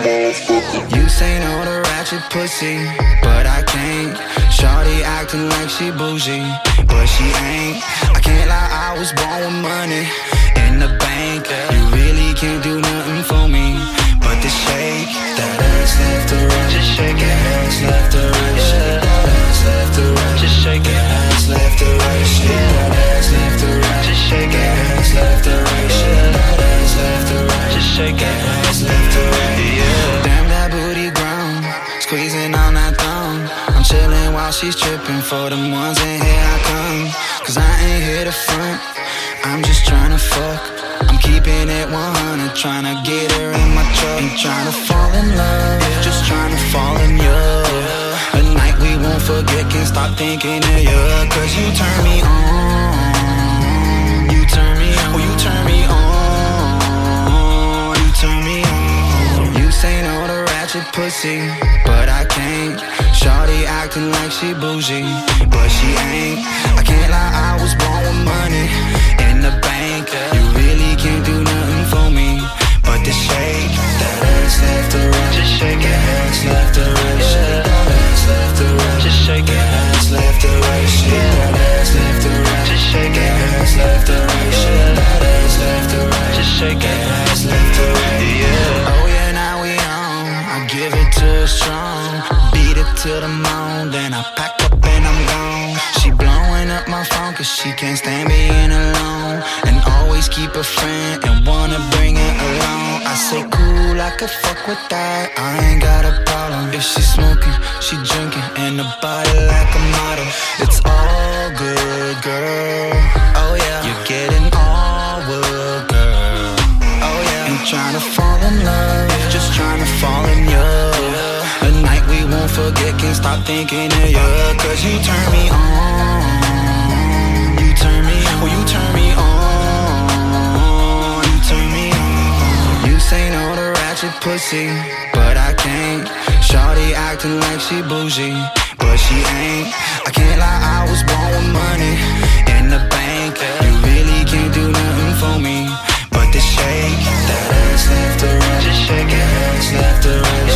You say no to ratchet pussy, but I can't. Shawty acting like she bougie, but she ain't. I can't lie, I was born with money in the bank. You really can't do nothing for me but to shake that ass left to right. Just shake that ass left to right. Shake that ass left to right. Just shake that ass left to right. Shake that ass left to right. Just shake that ass left to right. Shake that ass left to right. Just shake that ass left to right. Yeah. Damn that booty ground, squeezing on that thumb. I'm chilling while she's tripping for them ones, and here I come. Cause I ain't here to front, I'm just tryna fuck. I'm keeping it 100, tryna get her in my truck. Ain't tryna fall in love, just tryna fall in you. A night we won't forget, can't stop thinking of you. Cause you turn me on, you turn me on, you turn me on, you turn me on. You say no to ratchet pussy, but I can't. Shawty acting like she bougie, but she ain't. I can't lie, I was born with money in the bank. You really can't do nothing for me but to shake that ass left to right. Just shake that ass left to right. Shake that ass left to right. Just shake that ass left to right. Shake that ass left to right. Just shake that ass left to right. Shake that ass left to right. Just shake that ass left to right. Yeah. Oh yeah, now we on. I give it to her strong, beat it to the moon, then I pack up and I'm gone. She blowing up my phone cause she can't stand being alone, and always keep a friend and wanna bring it along. I say cool, I could fuck with that, I ain't got a problem. If she smoking, she drinking, and a body like a model. It's all good, girl. Oh yeah, you're getting all wood, girl. Oh yeah, ain't tryna fall in love, just tryna fall in love. A night we won't forget, can't stop thinking of you. Cause you turn me on, you turn me on, oh, you turn me on, you turn me on. You say no to ratchet pussy, but I can't. Shawty acting like she bougie, but she ain't. I can't lie, I was born with money in the bank. You really can't do nothing for me but to shake that ass left to right. Just shake that ass left to right.